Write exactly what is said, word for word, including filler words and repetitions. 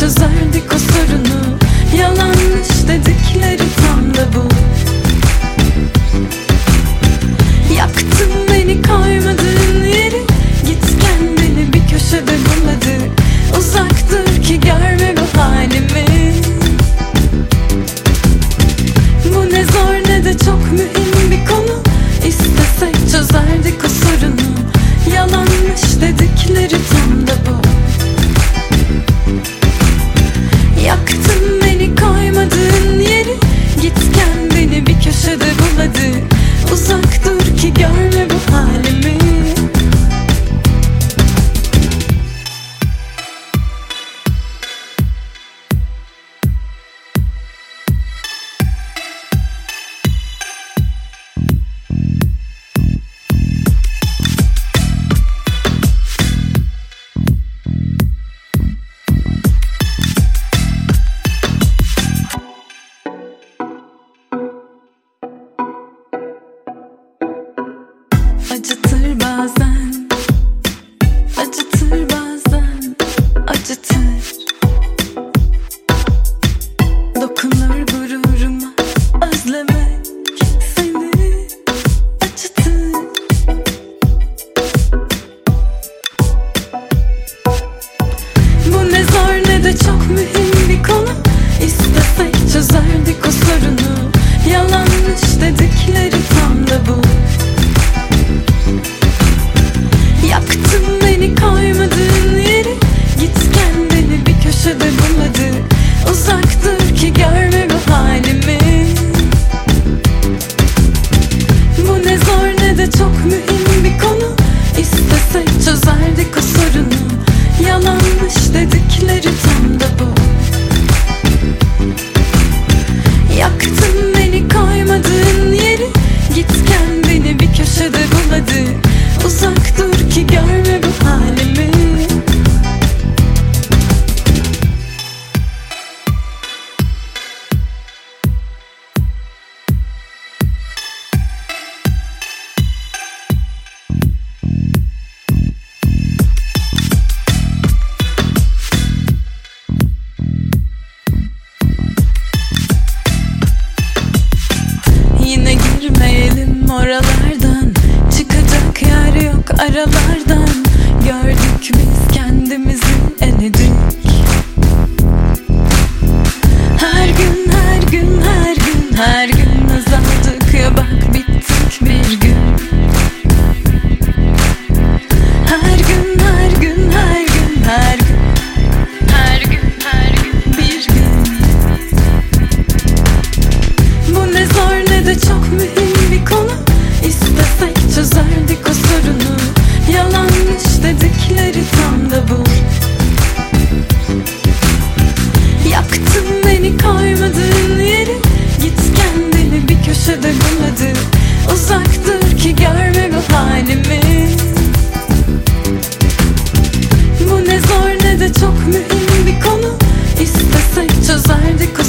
çözerdik o sorunu. Yalanmış dedikleri tam da bu. Yaktın beni koymadığın yeri, git kendini bir köşede bul hadi. Uzaktır ki görme bu halimi. Bu ne zor ne de çok mühim bir konu. İstesek çözerdik o sorunu. Yalanmış dedikleri tam da bu. Yaktın beni koymadığın yeri, git kendini bir köşede bul hadi. Uzak dur ki görme bu halimi. Acıtır bazen, acıtır bazen, acıtır. Dokunur gururuma özlemek seni, acıtır. Bu ne zor ne de çok mühim bir konu. İstesek çözerdik o sorunu. Yalanmış dedikleri tam da bu. Yaktın beni koymadığın yeri, git kendini bir köşede bul hadi. Uzaktır ki görme bu halimi. Bu ne zor ne de çok mühim bir konu. İstesek çözerdik o sorunu. Yalanmış dedikleri tam da bu. Yaktın beni koymadığın yeri, git kendini bir köşede bul hadi. Uzak dur ki görme bu halimi. Yine girmeyelim oralardan, çıkacak yer yok aralardan. Gördük biz kendimizi eledik. Her gün her gün her gün her gün azaldık ya bak bittik bir gün. Her gün her gün her gün her gün her gün her gün bir gün. Bu ne zor ne de çok mühim bir konu. İstesek çözerdik o sorunu. Yalanmış dedikleri tam da bu. Yaktın beni koymadığın yeri, git kendini bir köşede bul hadi. Uzaktır ki görme bu halimi. Bu ne zor ne de çok mühim bir konu. İstesek çözerdik o